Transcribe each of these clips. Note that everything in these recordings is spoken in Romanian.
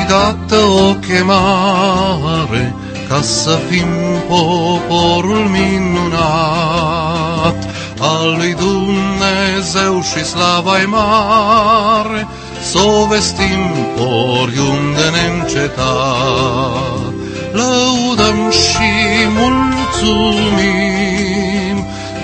dată o chemare ca să fim poporul minunat al lui Dumnezeu și slava-i mare, s-o vestim oriunde neîncetat. Lăudăm și mulțumim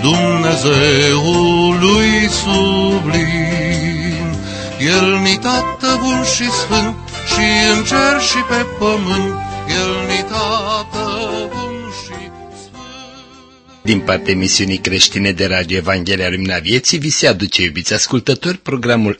Dumnezeului sublim. El ni Tată bun și sfânt, și în cer și pe pământ, El ni Tată bun și sfânt. Din partea emisiunii creștine de Radio Evanghelia Lumina Vieții vi se aduce, iubiți ascultători, programul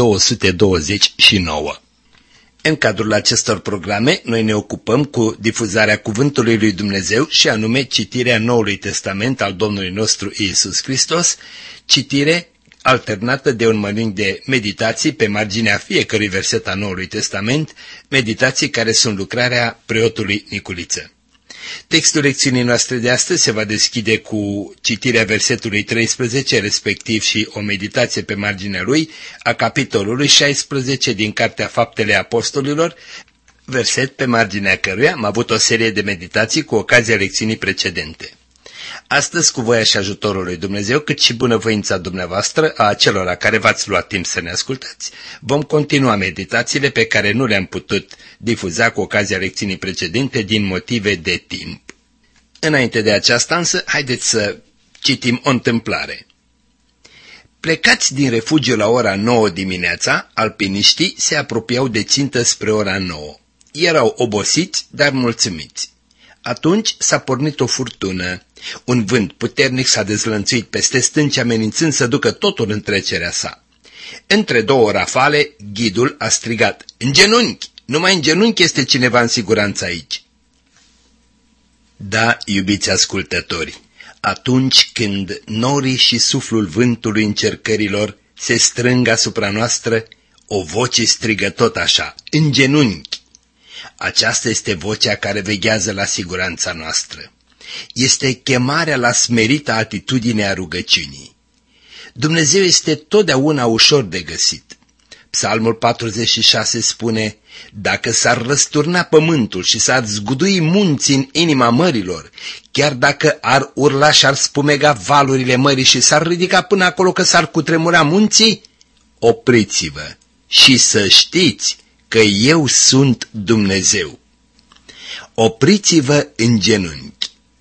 F229. În cadrul acestor programe, noi ne ocupăm cu difuzarea Cuvântului lui Dumnezeu și anume citirea Noului Testament al Domnului nostru Iisus Hristos, citire alternată de un mănânc de meditații pe marginea fiecărui verset al Noului Testament, meditații care sunt lucrarea preotului Niculiță. Textul lecțiunii noastre de astăzi se va deschide cu citirea versetului 13, respectiv și o meditație pe marginea lui, a capitolului 16 din Cartea Faptele Apostolilor, verset pe marginea căruia am avut o serie de meditații cu ocazia lecțiunii precedente. Astăzi, cu voia și ajutorul lui Dumnezeu, cât și bunăvoința dumneavoastră, a acelora care v-ați luat timp să ne ascultați, vom continua meditațiile pe care nu le-am putut difuza cu ocazia lecțiunii precedente din motive de timp. Înainte de aceasta însă, haideți să citim o întâmplare. Plecați din refugiu la ora 9 dimineața, alpiniștii se apropiau de țintă spre ora 9. Erau obosiți, dar mulțumiți. Atunci s-a pornit o furtună. Un vânt puternic s-a dezlănțuit peste stânci, amenințând să ducă totul în trecerea sa. Între două rafale, ghidul a strigat: "În genunchi! Numai în genunchi este cineva în siguranță aici." Da, iubiți ascultători, atunci când norii și suflul vântului încercărilor se strâng asupra noastră, o voce strigă tot așa: "În genunchi!" Aceasta este vocea care veghează la siguranța noastră. Este chemarea la smerita atitudine a rugăciunii. Dumnezeu este totdeauna ușor de găsit. Psalmul 46 spune: "Dacă s-ar răsturna pământul și s-ar zgudui munții în inima mărilor, chiar dacă ar urla și ar spumega valurile mării și s-ar ridica până acolo că s-ar cutremura munții, opriți-vă și să știți că eu sunt Dumnezeu." Opriți-vă în genunchi.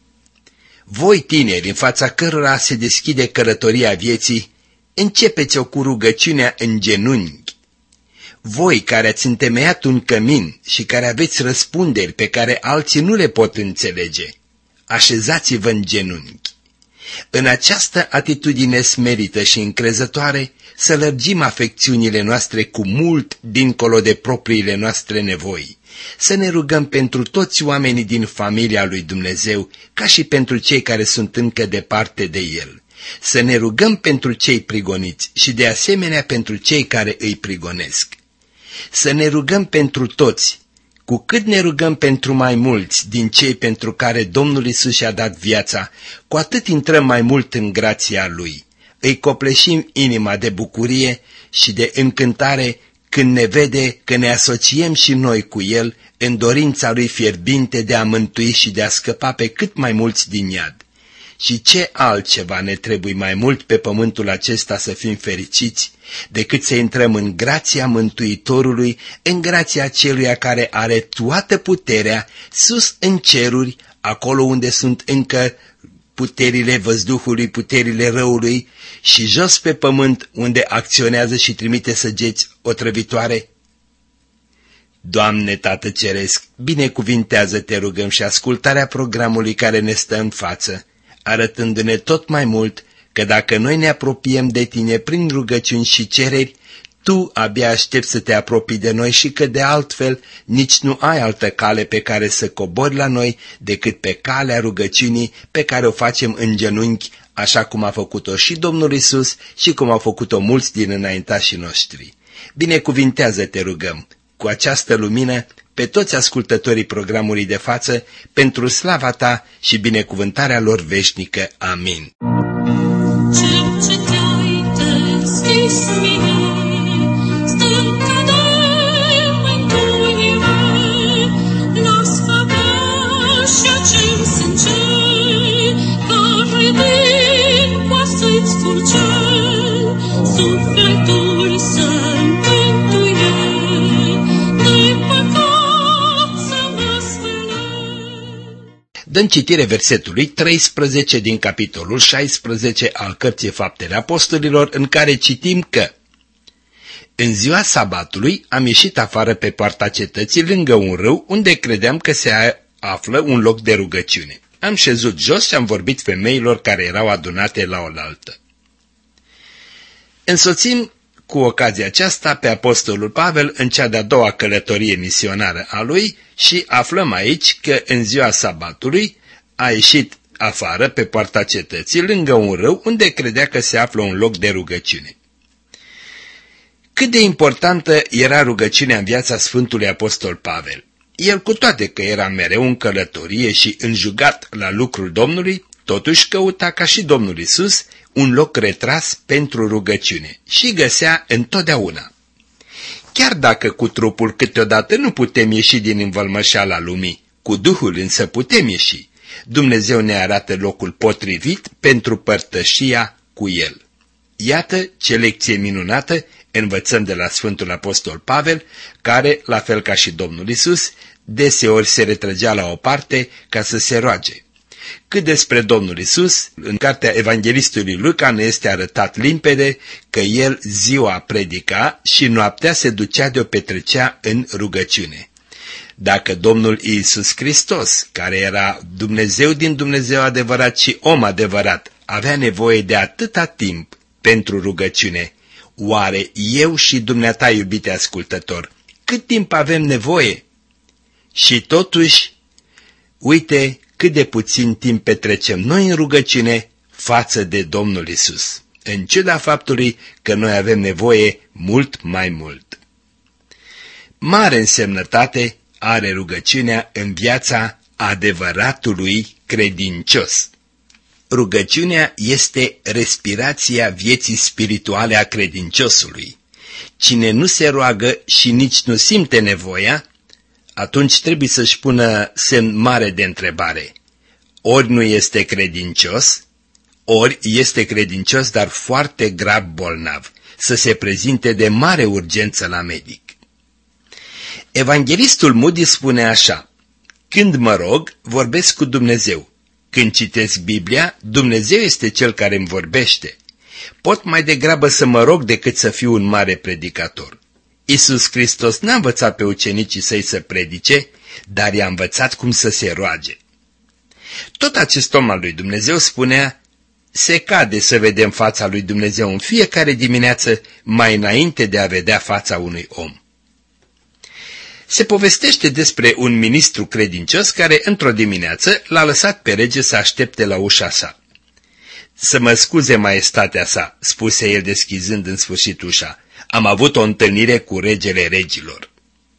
Voi, tineri, în fața cărora se deschide călătoria vieții, începeți-o cu rugăciunea în genunchi. Voi care ați întemeiat un cămin și care aveți răspunderi pe care alții nu le pot înțelege, așezați-vă în genunchi. În această atitudine smerită și încrezătoare să lărgim afecțiunile noastre cu mult dincolo de propriile noastre nevoi. Să ne rugăm pentru toți oamenii din familia lui Dumnezeu, ca și pentru cei care sunt încă departe de El. Să ne rugăm pentru cei prigoniți și de asemenea pentru cei care îi prigonesc. Să ne rugăm pentru toți. Cu cât ne rugăm pentru mai mulți din cei pentru care Domnul Iisus și-a dat viața, cu atât intrăm mai mult în grația Lui. Îi copleșim inima de bucurie și de încântare când ne vede că ne asociem și noi cu El în dorința Lui fierbinte de a mântui și de a scăpa pe cât mai mulți din iad. Și ce altceva ne trebuie mai mult pe pământul acesta să fim fericiți decât să intrăm în grația Mântuitorului, în grația Celuia care are toată puterea sus în ceruri, acolo unde sunt încă puterile văzduhului, puterile răului, și jos pe pământ unde acționează și trimite săgeți otrăvitoare? Doamne Tată Ceresc, binecuvintează-te, rugăm, și ascultarea programului care ne stă în față, arătându-ne tot mai mult că dacă noi ne apropiem de Tine prin rugăciuni și cereri, Tu abia aștepți să te apropii de noi și că de altfel nici nu ai altă cale pe care să cobori la noi decât pe calea rugăciunii pe care o facem în genunchi, așa cum a făcut-o și Domnul Iisus și cum au făcut-o mulți din înaintașii noștri. Binecuvintează-te, rugăm, cu această lumină pe toți ascultătorii programului de față, pentru slava Ta și binecuvântarea lor veșnică. Amin. Mine, stâncă de mântuire, dăm citire versetului 13 din capitolul 16 al Cărții Faptele Apostolilor, în care citim că în ziua sabatului am ieșit afară pe poarta cetății lângă un râu unde credeam că se află un loc de rugăciune. Am șezut jos și am vorbit femeilor care erau adunate la oaltă. Însoțim cu ocazia aceasta pe apostolul Pavel în cea de-a doua călătorie misionară a lui și aflăm aici că în ziua sabatului a ieșit afară pe poarta cetății lângă un râu unde credea că se află un loc de rugăciune. Cât de importantă era rugăciunea în viața Sfântului Apostol Pavel. El, cu toate că era mereu în călătorie și înjugat la lucrul Domnului, totuși căuta ca și Domnul Iisus un loc retras pentru rugăciune și găsea întotdeauna. Chiar dacă cu trupul câteodată nu putem ieși din învălmășeala lumii, cu Duhul însă putem ieși. Dumnezeu ne arată locul potrivit pentru părtășia cu El. Iată ce lecție minunată învățăm de la Sfântul Apostol Pavel, care, la fel ca și Domnul Iisus, deseori se retrăgea la o parte ca să se roage. Cât despre Domnul Iisus, în cartea evanghelistului Luca ne este arătat limpede că el ziua predica și noaptea se ducea de o petrecea în rugăciune. Dacă Domnul Iisus Hristos, care era Dumnezeu din Dumnezeu adevărat și om adevărat, avea nevoie de atâta timp pentru rugăciune, oare eu și dumneata, iubite ascultător, cât timp avem nevoie? Și totuși, uite cât de puțin timp petrecem noi în rugăciune față de Domnul Iisus, în ciuda faptului că noi avem nevoie mult mai mult. Mare însemnătate are rugăciunea în viața adevăratului credincios. Rugăciunea este respirația vieții spirituale a credinciosului. Cine nu se roagă și nici nu simte nevoia, atunci trebuie să-și pună semn mare de întrebare. Ori nu este credincios, ori este credincios, dar foarte grav bolnav, să se prezinte de mare urgență la medic. Evanghelistul Moody spune așa: când mă rog, vorbesc cu Dumnezeu. Când citesc Biblia, Dumnezeu este Cel care îmi vorbește. Pot mai degrabă să mă rog decât să fiu un mare predicator. Iisus Hristos n-a învățat pe ucenicii săi să predice, dar i-a învățat cum să se roage. Tot acest om al lui Dumnezeu spunea: se cade să vedem fața lui Dumnezeu în fiecare dimineață mai înainte de a vedea fața unui om. Se povestește despre un ministru credincios care într-o dimineață l-a lăsat pe rege să aștepte la ușa sa. Să mă scuze maestatea sa, spuse el deschizând în sfârșit ușa, am avut o întâlnire cu regele regilor.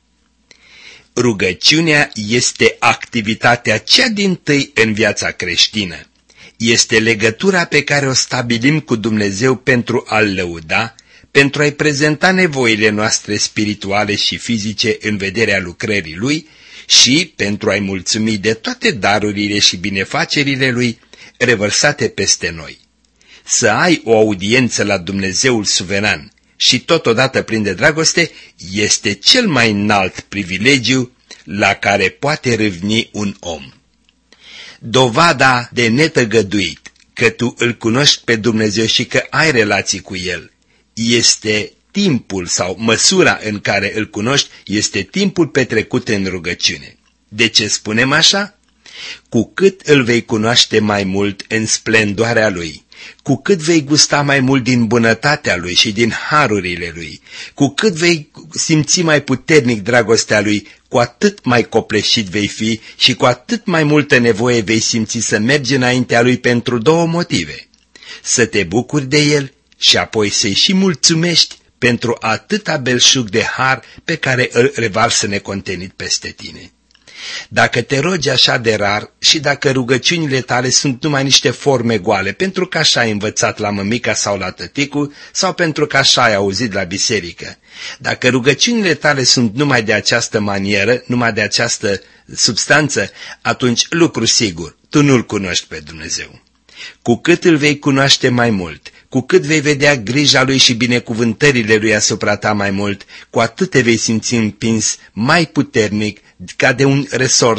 Rugăciunea este activitatea cea dintâi în viața creștină. Este legătura pe care o stabilim cu Dumnezeu pentru a-L lăuda, pentru a-i prezenta nevoile noastre spirituale și fizice în vederea lucrării Lui și pentru a-i mulțumi de toate darurile și binefacerile Lui revărsate peste noi. Să ai o audiență la Dumnezeul suveran și totodată plin de dragoste este cel mai înalt privilegiu la care poate râvni un om. Dovada de netăgăduit că tu îl cunoști pe Dumnezeu și că ai relații cu El este timpul sau măsura în care îl cunoști, este timpul petrecut în rugăciune. De ce spunem așa? Cu cât îl vei cunoaște mai mult în splendoarea Lui, cu cât vei gusta mai mult din bunătatea Lui și din harurile Lui, cu cât vei simți mai puternic dragostea Lui, cu atât mai copleșit vei fi și cu atât mai multă nevoie vei simți să mergi înaintea Lui pentru două motive: să te bucuri de El și apoi să-i și mulțumești pentru atâta belșug de har pe care îl revarsă necontenit peste tine. Dacă te rogi așa de rar și dacă rugăciunile tale sunt numai niște forme goale, pentru că așa ai învățat la mămica sau la tăticul, sau pentru că așa ai auzit la biserică, dacă rugăciunile tale sunt numai de această manieră, numai de această substanță, atunci lucru sigur, tu nu-L cunoști pe Dumnezeu. Cu cât îl vei cunoaște mai mult, cu cât vei vedea grija Lui și binecuvântările Lui asupra ta mai mult, cu atât te vei simți împins mai puternic ca de un resort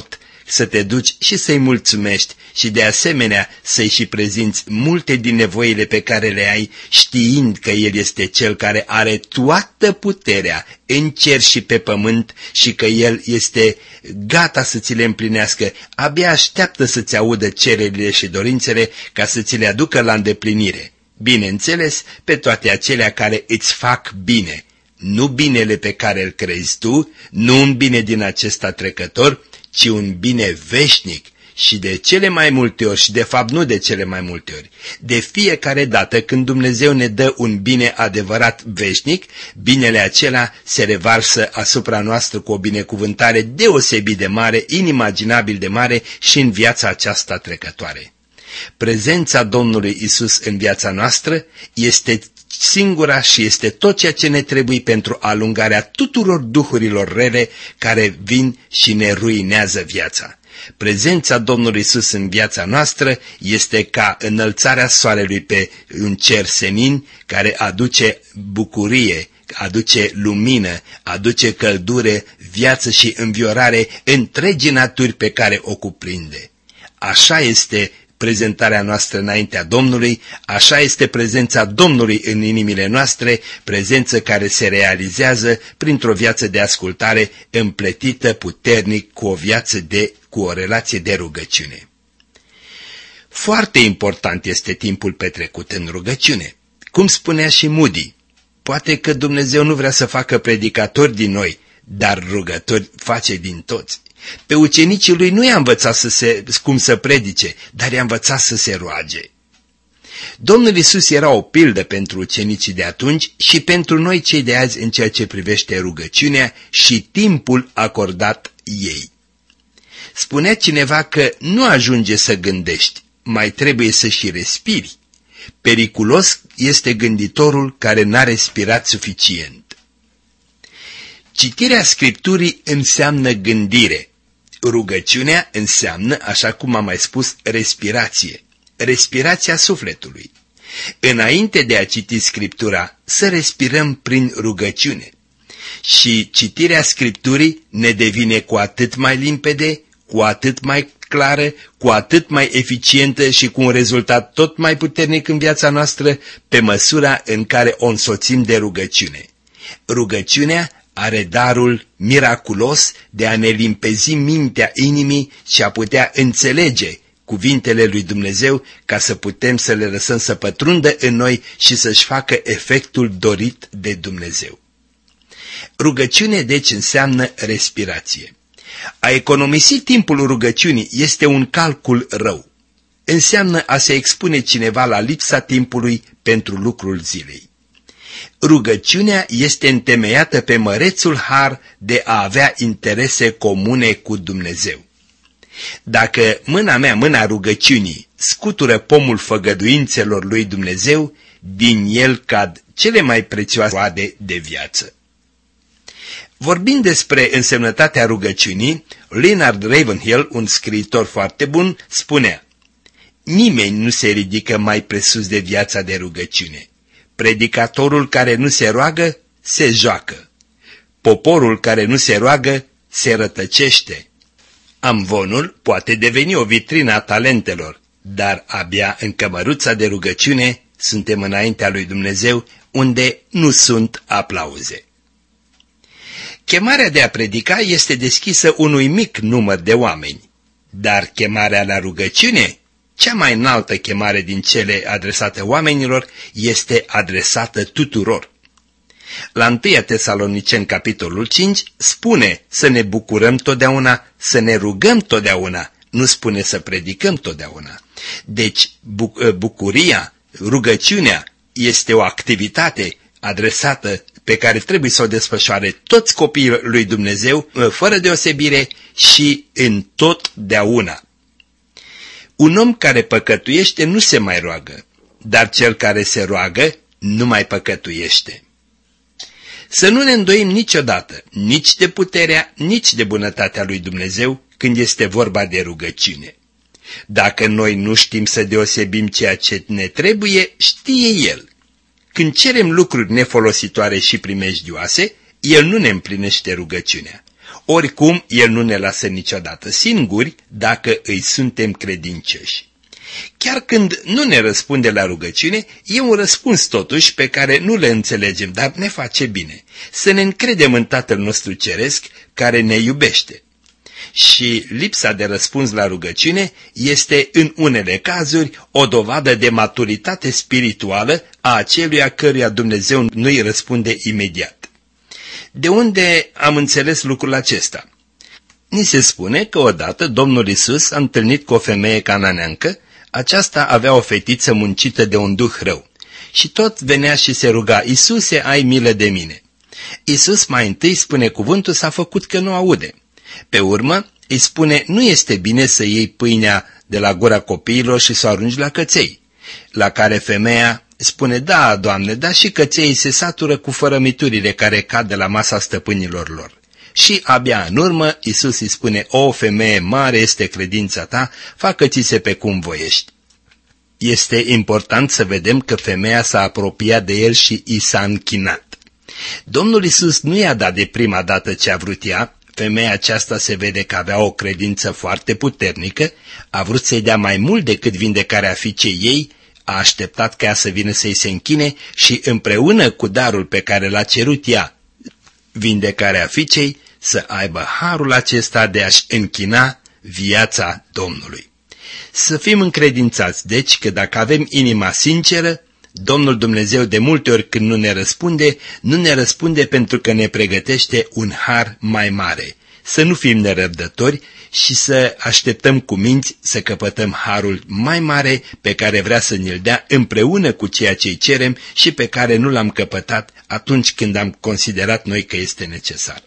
să te duci și să-i mulțumești și de asemenea să-i și prezinți multe din nevoile pe care le ai, știind că El este Cel care are toată puterea în cer și pe pământ și că El este gata să ți le împlinească, abia așteaptă să-ți audă cererile și dorințele ca să ți le aducă la îndeplinire. Bineînțeles, pe toate acelea care îți fac bine, nu binele pe care îl crezi tu, nu un bine din acesta trecător, ci un bine veșnic. Și de cele mai multe ori, și de fapt nu de cele mai multe ori, de fiecare dată când Dumnezeu ne dă un bine adevărat veșnic, binele acela se revarsă asupra noastră cu o binecuvântare deosebit de mare, inimaginabil de mare și în viața aceasta trecătoare. Prezența Domnului Isus în viața noastră este singura și este tot ceea ce ne trebuie pentru alungarea tuturor duhurilor rele care vin și ne ruinează viața. Prezența Domnului Isus în viața noastră este ca înălțarea soarelui pe un cer senin care aduce bucurie, aduce lumină, aduce căldură, viață și înviorare întregii naturi pe care o cuprinde. Așa este prezentarea noastră înaintea Domnului, așa este prezența Domnului în inimile noastre, prezență care se realizează printr-o viață de ascultare împletită puternic cu o relație de rugăciune. Foarte important este timpul petrecut în rugăciune. Cum spunea și Moody, poate că Dumnezeu nu vrea să facă predicatori din noi, dar rugători face din toți. Pe ucenicii lui nu i-a învățat cum să predice, dar i-a învățat să se roage. Domnul Iisus era o pildă pentru ucenicii de atunci și pentru noi cei de azi în ceea ce privește rugăciunea și timpul acordat ei. Spunea cineva că nu ajunge să gândești, mai trebuie să și respiri. Periculos este gânditorul care n-a respirat suficient. Citirea Scripturii înseamnă gândire. Rugăciunea înseamnă, așa cum am mai spus, respirație. Respirația sufletului. Înainte de a citi Scriptura, să respirăm prin rugăciune. Și citirea Scripturii ne devine cu atât mai limpede, cu atât mai clară, cu atât mai eficientă și cu un rezultat tot mai puternic în viața noastră, pe măsura în care o însoțim de rugăciune. Rugăciunea are darul miraculos de a ne limpezi mintea inimii și a putea înțelege cuvintele lui Dumnezeu ca să putem să le lăsăm să pătrundă în noi și să-și facă efectul dorit de Dumnezeu. Rugăciune deci înseamnă respirație. A economisi timpul rugăciunii este un calcul rău. Înseamnă a se expune cineva la lipsa timpului pentru lucrul zilei. Rugăciunea este întemeiată pe mărețul har de a avea interese comune cu Dumnezeu. Dacă mâna mea, mâna rugăciunii, scutură pomul făgăduințelor lui Dumnezeu, din el cad cele mai prețioase roade de viață. Vorbind despre însemnătatea rugăciunii, Leonard Ravenhill, un scriitor foarte bun, spunea: nimeni nu se ridică mai presus de viața de rugăciune. Predicatorul care nu se roagă, se joacă. Poporul care nu se roagă, se rătăcește. Amvonul poate deveni o vitrină a talentelor, dar abia în cămăruța de rugăciune suntem înaintea lui Dumnezeu, unde nu sunt aplauze. Chemarea de a predica este deschisă unui mic număr de oameni, dar chemarea la rugăciune, cea mai înaltă chemare din cele adresate oamenilor, este adresată tuturor. La 1 Tesaloniceni, capitolul 5, spune să ne bucurăm totdeauna, să ne rugăm totdeauna, nu spune să predicăm totdeauna. Deci, bucuria, rugăciunea este o activitate adresată pe care trebuie să o desfășoare toți copiii lui Dumnezeu, fără deosebire și în totdeauna. Un om care păcătuiește nu se mai roagă, dar cel care se roagă nu mai păcătuiește. Să nu ne îndoim niciodată, nici de puterea, nici de bunătatea lui Dumnezeu când este vorba de rugăciune. Dacă noi nu știm să deosebim ceea ce ne trebuie, știe El. Când cerem lucruri nefolositoare și primejdioase, El nu ne împlinește rugăciunea. Oricum, El nu ne lasă niciodată singuri dacă îi suntem credincioși. Chiar când nu ne răspunde la rugăciune, e un răspuns totuși pe care nu le înțelegem, dar ne face bine. Să ne încredem în Tatăl nostru Ceresc care ne iubește. Și lipsa de răspuns la rugăciune este în unele cazuri o dovadă de maturitate spirituală a aceluia căruia Dumnezeu nu îi răspunde imediat. De unde am înțeles lucrul acesta? Ni se spune că odată Domnul Iisus s-a întâlnit cu o femeie cananeancă. Aceasta avea o fetiță muncită de un duh rău și tot venea și se ruga: Iisuse, ai milă de mine. Iisus mai întâi, spune cuvântul, s-a făcut că nu aude. Pe urmă îi spune: nu este bine să iei pâinea de la gura copiilor și să o arunci la căței. La care femeia spune: da, Doamne, dar și căței se satură cu fărămiturile care cad de la masa stăpânilor lor. Și abia în urmă Iisus îi spune: o, femeie, mare este credința ta, facă-ți-se pe cum voiești. Este important să vedem că femeia s-a apropiat de el și i s-a închinat. Domnul Iisus nu i-a dat de prima dată ce a vrut ea. Femeia aceasta se vede că avea o credință foarte puternică, a vrut să-i dea mai mult decât vindecarea fiicei ei, a așteptat ca ea să vină să-i se închine și împreună cu darul pe care l-a cerut ea, vindecarea fiicei, să aibă harul acesta de a-și închina viața Domnului. Să fim încredințați, deci, că dacă avem inima sinceră, Domnul Dumnezeu de multe ori când nu ne răspunde pentru că ne pregătește un har mai mare. Să nu fim nerăbdători și să așteptăm cu minți să căpătăm harul mai mare pe care vrea să ne-l dea împreună cu ceea ce-i cerem și pe care nu l-am căpătat atunci când am considerat noi că este necesar.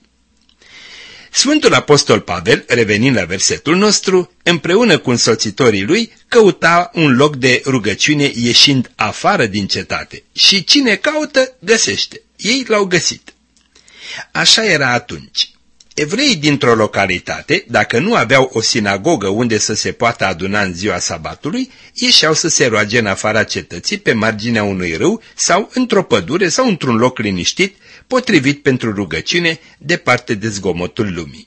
Sfântul Apostol Pavel, revenind la versetul nostru, împreună cu însoțitorii lui, căuta un loc de rugăciune ieșind afară din cetate. Și cine caută, găsește. Ei l-au găsit. Așa era atunci. Evreii dintr-o localitate, dacă nu aveau o sinagogă unde să se poată aduna în ziua sabatului, ieșeau să se roage în afara cetății, pe marginea unui râu sau într-o pădure sau într-un loc liniștit, potrivit pentru rugăciune, departe de zgomotul lumii.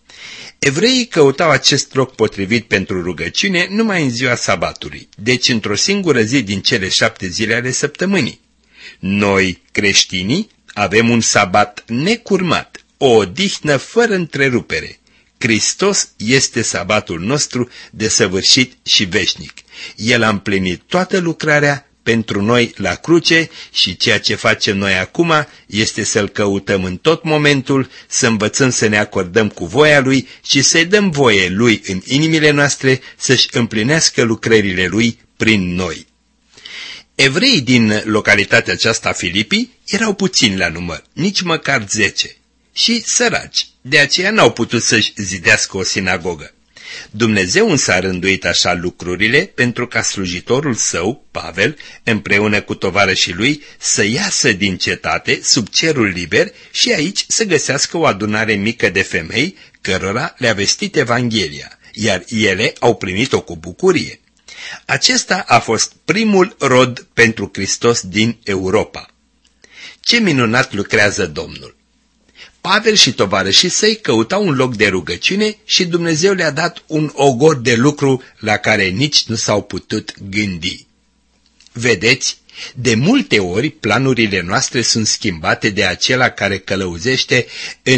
Evreii căutau acest loc potrivit pentru rugăciune numai în ziua sabatului, deci într-o singură zi din cele 7 zile ale săptămânii. Noi, creștinii, avem un sabat necurmat, o odihnă fără întrerupere. Hristos este sabatul nostru desăvârșit și veșnic. El a împlinit toată lucrarea pentru noi la cruce și ceea ce facem noi acum este să-L căutăm în tot momentul, să învățăm să ne acordăm cu voia Lui și să-i dăm voie Lui în inimile noastre să-și împlinească lucrările Lui prin noi. Evreii din localitatea aceasta Filipii erau puțini la număr, nici măcar 10, și săraci, de aceea n-au putut să-și zidească o sinagogă. Dumnezeu însă a rânduit așa lucrurile pentru ca slujitorul său, Pavel, împreună cu tovarășii lui, să iasă din cetate sub cerul liber și aici să găsească o adunare mică de femei cărora le-a vestit Evanghelia, iar ele au primit-o cu bucurie. Acesta a fost primul rod pentru Hristos din Europa. Ce minunat lucrează Domnul! Pavel și tovarășii săi căutau un loc de rugăciune și Dumnezeu le-a dat un ogor de lucru la care nici nu s-au putut gândi. Vedeți, de multe ori planurile noastre sunt schimbate de acela care călăuzește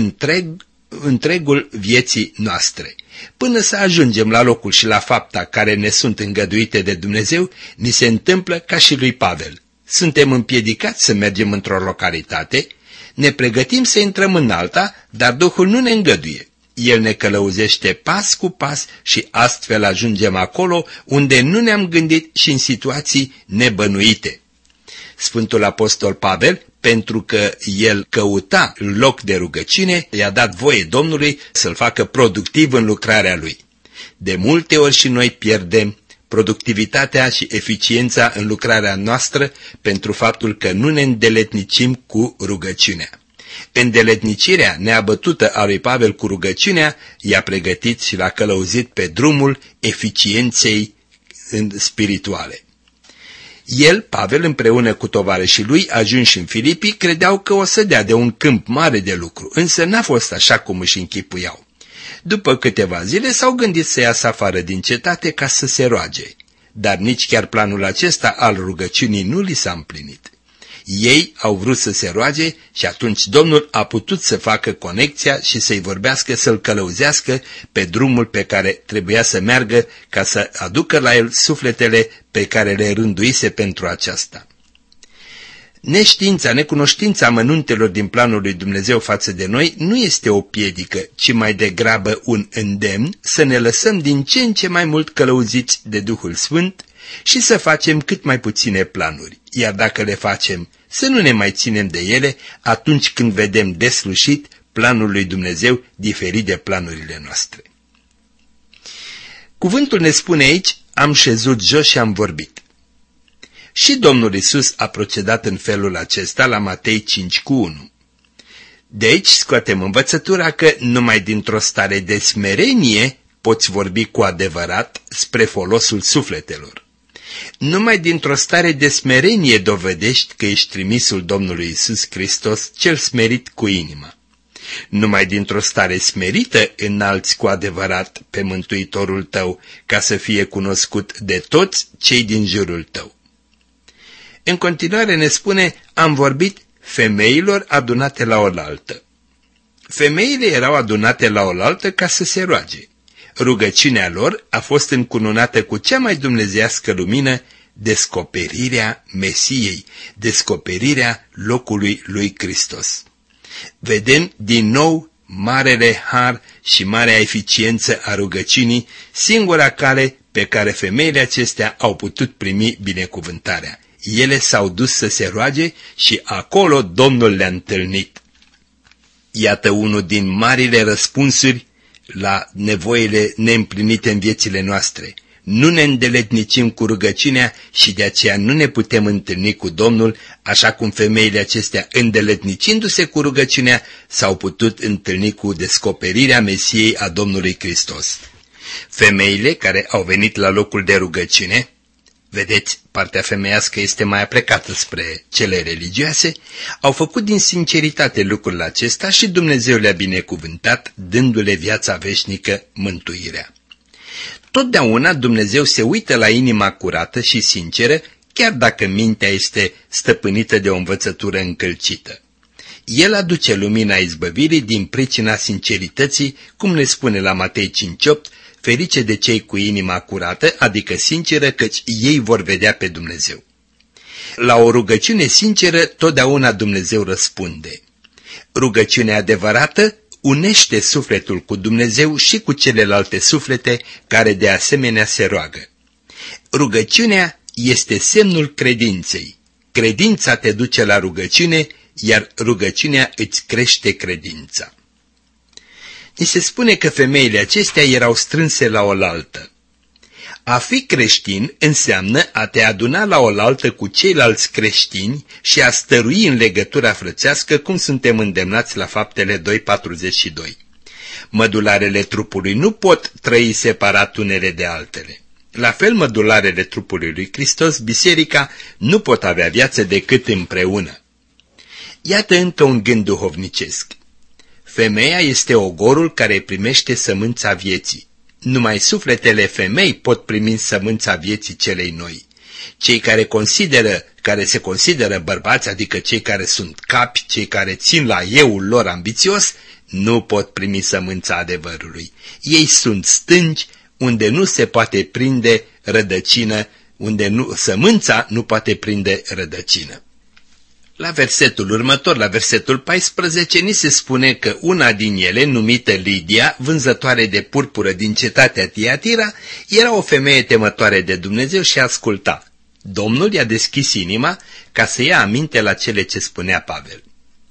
întregul vieții noastre. Până să ajungem la locul și la fapta care ne sunt îngăduite de Dumnezeu, ni se întâmplă ca și lui Pavel. Suntem împiedicați să mergem într-o localitate, ne pregătim să intrăm în alta, dar Duhul nu ne îngăduie. El ne călăuzește pas cu pas și astfel ajungem acolo unde nu ne-am gândit și în situații nebănuite. Sfântul Apostol Pavel, pentru că el căuta loc de rugăciune, i-a dat voie Domnului să-l facă productiv în lucrarea lui. De multe ori și noi pierdem productivitatea și eficiența în lucrarea noastră pentru faptul că nu ne îndeletnicim cu rugăciunea. Îndeletnicirea neabătută a lui Pavel cu rugăciunea i-a pregătit și l-a călăuzit pe drumul eficienței spirituale. El, Pavel, împreună cu tovarășii lui, ajunși în Filipii, credeau că o să dea de un câmp mare de lucru, însă n-a fost așa cum își închipuiau. După câteva zile s-au gândit să iasă afară din cetate ca să se roage, dar nici chiar planul acesta al rugăciunii nu li s-a împlinit. Ei au vrut să se roage și atunci Domnul a putut să facă conexia și să-i vorbească, să-l călăuzească pe drumul pe care trebuia să meargă ca să aducă la el sufletele pe care le rânduise pentru aceasta. Neștiința, necunoștința amănuntelor din planul lui Dumnezeu față de noi nu este o piedică, ci mai degrabă un îndemn să ne lăsăm din ce în ce mai mult călăuziți de Duhul Sfânt și să facem cât mai puține planuri, iar dacă le facem, să nu ne mai ținem de ele atunci când vedem deslușit planul lui Dumnezeu diferit de planurile noastre. Cuvântul ne spune aici, am șezut jos și am vorbit. Și Domnul Iisus a procedat în felul acesta la Matei 5:1. De aici scoatem învățătura că numai dintr-o stare de smerenie poți vorbi cu adevărat spre folosul sufletelor. Numai dintr-o stare de smerenie dovedești că ești trimisul Domnului Iisus Hristos, cel smerit cu inima. Numai dintr-o stare smerită înalți cu adevărat pe Mântuitorul tău, ca să fie cunoscut de toți cei din jurul tău. În continuare ne spune, am vorbit femeilor adunate la oaltă. Femeile erau adunate la oaltă ca să se roage. Rugăciunea lor a fost încununată cu cea mai dumnezeiască lumină, descoperirea Mesiei, descoperirea locului lui Hristos. Vedem din nou marele har și marea eficiență a rugăciunii, singura cale pe care femeile acestea au putut primi binecuvântarea. Ele s-au dus să se roage și acolo Domnul le-a întâlnit. Iată unul din marile răspunsuri la nevoile neîmplinite în viețile noastre. Nu ne îndeletnicim cu rugăciunea și de aceea nu ne putem întâlni cu Domnul, așa cum femeile acestea, îndeletnicindu-se cu rugăciunea, s-au putut întâlni cu descoperirea Mesiei a Domnului Hristos. Femeile care au venit la locul de rugăciune, vedeți, partea femeiască este mai aplecată spre cele religioase, au făcut din sinceritate lucrul acesta și Dumnezeu le-a binecuvântat, dându-le viața veșnică, mântuirea. Totdeauna Dumnezeu se uită la inima curată și sinceră, chiar dacă mintea este stăpânită de o învățătură încălcită. El aduce lumina izbăvirii din pricina sincerității, cum ne spune la Matei 5:8, ferice de cei cu inima curată, adică sinceră, căci ei vor vedea pe Dumnezeu. La o rugăciune sinceră, totdeauna Dumnezeu răspunde. Rugăciunea adevărată unește sufletul cu Dumnezeu și cu celelalte suflete care de asemenea se roagă. Rugăciunea este semnul credinței. Credința te duce la rugăciune, iar rugăciunea îți crește credința. Ni se spune că femeile acestea erau strânse la oaltă. A fi creștin înseamnă a te aduna la oaltă cu ceilalți creștini și a stărui în legătura frățească, cum suntem îndemnați la Faptele 2:42. Mădularele trupului nu pot trăi separat unele de altele. La fel, mădularele trupului lui Hristos, biserica, nu pot avea viață decât împreună. Iată încă un gând duhovnicesc. Femeia este ogorul care primește sămânța vieții. Numai sufletele femei pot primi sămânța vieții celei noi. Cei care se consideră bărbați, adică cei care sunt capi, cei care țin la euul lor ambițios, nu pot primi sămânța adevărului. Ei sunt stânci unde nu se poate prinde rădăcină, sămânța nu poate prinde rădăcină. La versetul următor, la versetul 14, ni se spune că una din ele, numită Lidia, vânzătoare de purpură din cetatea Tiatira, era o femeie temătoare de Dumnezeu și asculta. Domnul i-a deschis inima ca să ia aminte la cele ce spunea Pavel.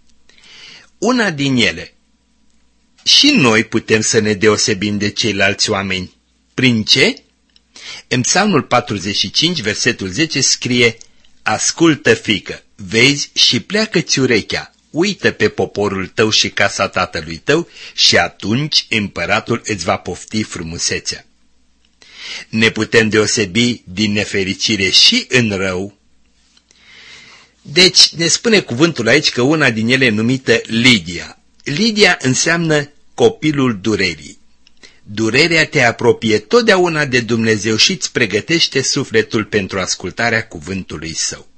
Una din ele. Și noi putem să ne deosebim de ceilalți oameni. Prin ce? În Psalmul 45, versetul 10 scrie: ascultă, fiică, vezi și pleacă-ți urechea, uită pe poporul tău și casa tatălui tău și atunci împăratul îți va pofti frumusețea. Ne putem deosebi din nefericire și în rău, Deci ne spune cuvântul aici că una din ele numită Lidia. Lidia înseamnă copilul durerii. Durerea te apropie totdeauna de Dumnezeu și îți pregătește sufletul pentru ascultarea cuvântului Său.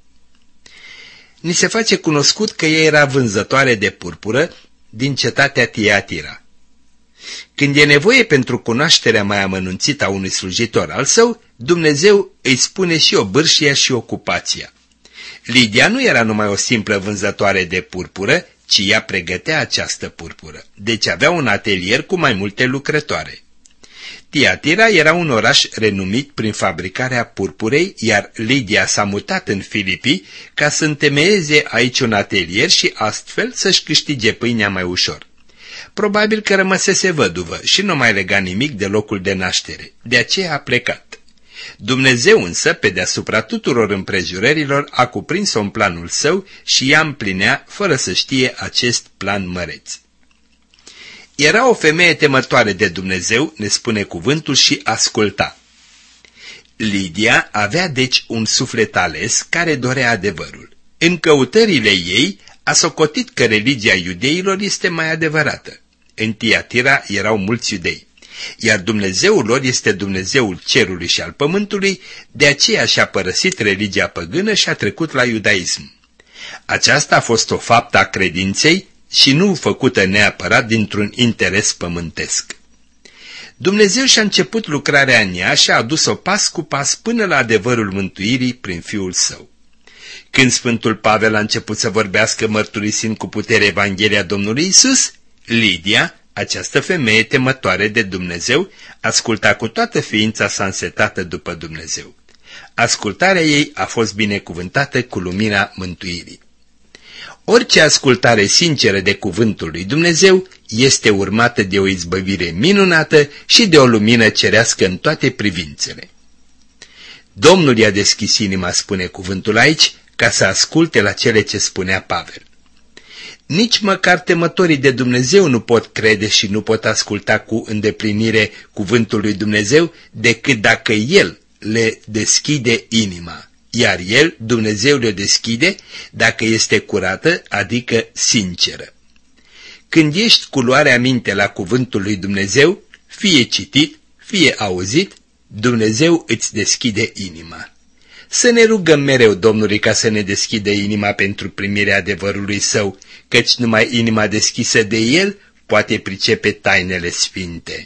Ni se face cunoscut că ea era vânzătoare de purpură din cetatea Tiatira. Când e nevoie pentru cunoașterea mai amănunțită a unui slujitor al Său, Dumnezeu îi spune și obârșia și ocupația. Lidia nu era numai o simplă vânzătoare de purpură, ci ea pregătea această purpură, deci avea un atelier cu mai multe lucrătoare. Tiatira era un oraș renumit prin fabricarea purpurei, iar Lidia s-a mutat în Filipii ca să întemeieze aici un atelier și astfel să-și câștige pâinea mai ușor. Probabil că rămăsese văduvă și nu mai lega nimic de locul de naștere, de aceea a plecat. Dumnezeu însă, pe deasupra tuturor împrejurărilor, a cuprins-o în planul Său și ea împlinea fără să știe acest plan măreț. Era o femeie temătoare de Dumnezeu, ne spune cuvântul, și asculta. Lidia avea deci un suflet ales care dorea adevărul. În căutările ei a socotit că religia iudeilor este mai adevărată. În Tiatira erau mulți iudei, iar Dumnezeul lor este Dumnezeul cerului și al pământului, de aceea și-a părăsit religia păgână și a trecut la iudaism. Aceasta a fost o faptă a credinței și nu făcută neapărat dintr-un interes pământesc. Dumnezeu și-a început lucrarea în ea și a adus-o pas cu pas până la adevărul mântuirii prin Fiul Său. Când Sfântul Pavel a început să vorbească mărturisind cu putere Evanghelia Domnului Isus, Lidia, această femeie temătoare de Dumnezeu, asculta cu toată ființa sa însetată după Dumnezeu. Ascultarea ei a fost binecuvântată cu lumina mântuirii. Orice ascultare sinceră de cuvântul lui Dumnezeu este urmată de o izbăvire minunată și de o lumină cerească în toate privințele. Domnul i-a deschis inima, spune cuvântul aici, ca să asculte la cele ce spunea Pavel. Nici măcar temătorii de Dumnezeu nu pot crede și nu pot asculta cu îndeplinire cuvântul lui Dumnezeu decât dacă El le deschide inima. Iar El, Dumnezeu, le deschide dacă este curată, adică sinceră. Când ești cu luarea minte la cuvântul lui Dumnezeu, fie citit, fie auzit, Dumnezeu îți deschide inima. Să ne rugăm mereu Domnului ca să ne deschidă inima pentru primirea adevărului Său, căci numai inima deschisă de El poate pricepe tainele sfinte.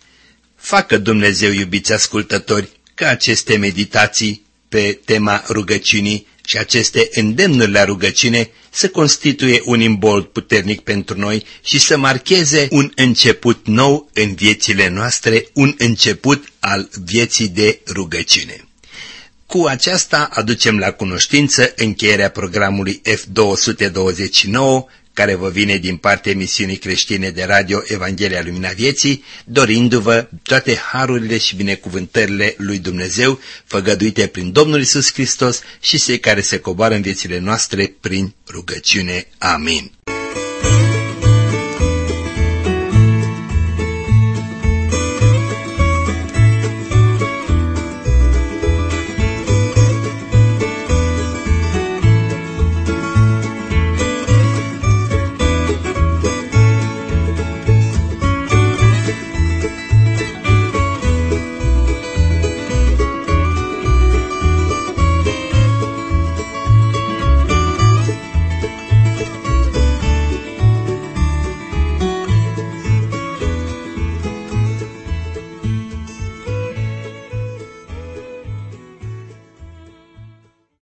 Facă Dumnezeu, iubiți ascultători, ca aceste meditații pe tema rugăciunii și aceste îndemnuri la rugăciune să constituie un imbold puternic pentru noi și să marcheze un început nou în viețile noastre, un început al vieții de rugăciune. Cu aceasta aducem la cunoștință încheierea programului F229, care vă vine din partea emisiunii creștine de radio Evanghelia Lumina Vieții, dorindu-vă toate harurile și binecuvântările lui Dumnezeu, făgăduite prin Domnul Iisus Hristos și cei care se coboară în viețile noastre prin rugăciune. Amin.